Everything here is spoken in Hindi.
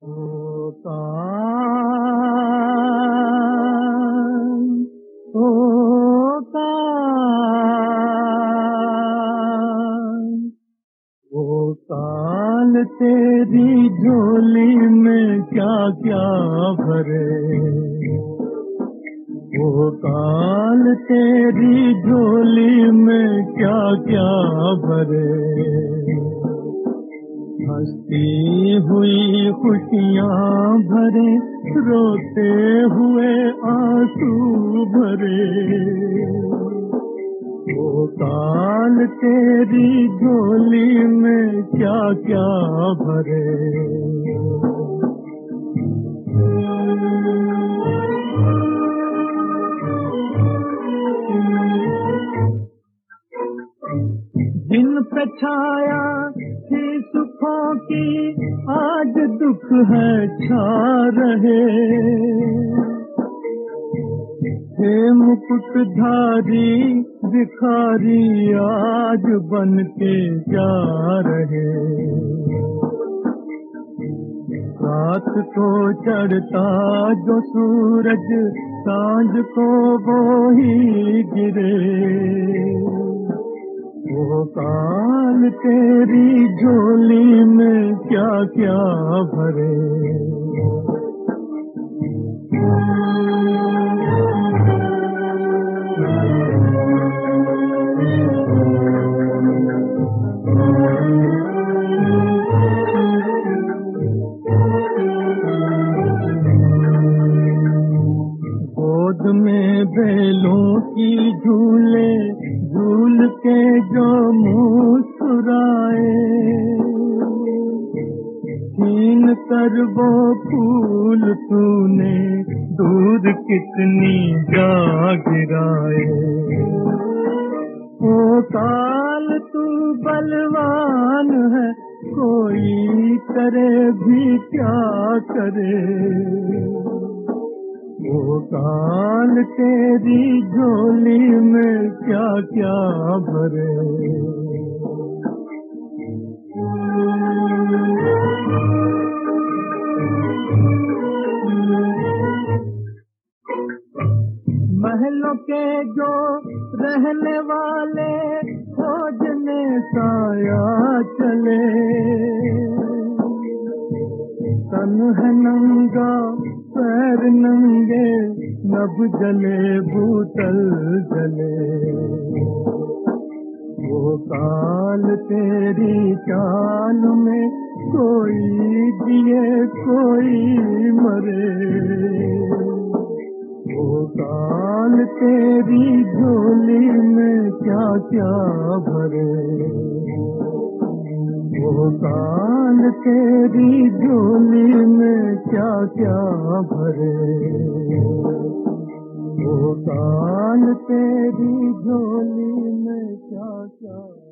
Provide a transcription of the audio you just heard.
ओ काल, ओ काल, ओ काल तेरी झोली में क्या क्या भरे। ओ काल तेरी झोली में क्या क्या भरे। हंसती हुई खुशियाँ भरे, रोते हुए आंसू भरे। ओ काल तेरी झोली में क्या क्या भरे। जिन पे छाया थी सुखों की, आज दुख है छा रहे। हे मुकुटधारी भिखारी आज बन के जा रहे। रात को चढ़ता जो सूरज, सांझ को वो ही गिरे। ओ काल तेरी झोली में क्या क्या भरे। गोद में बेलों की झूले झूल के जो मुस्कुराए, छीन कर वो फूल तूने दूर कितनी जा गिराए। ओ काल तू बलवान है, कोई करे भी क्या करे। ओ काल तेरी झोली में क्या क्या भरे। महलों के जो रहने वाले खोजने साया चले। तन है नंगा पैर नंगे, नभ जले भूतल जले। वो काल तेरी चाल में कोई जिए कोई मरे। वो काल तेरी झोली में क्या क्या भरे। वो काल तेरी झोली में क्या क्या भरे। वो काल तेरी झोली में क्या क्या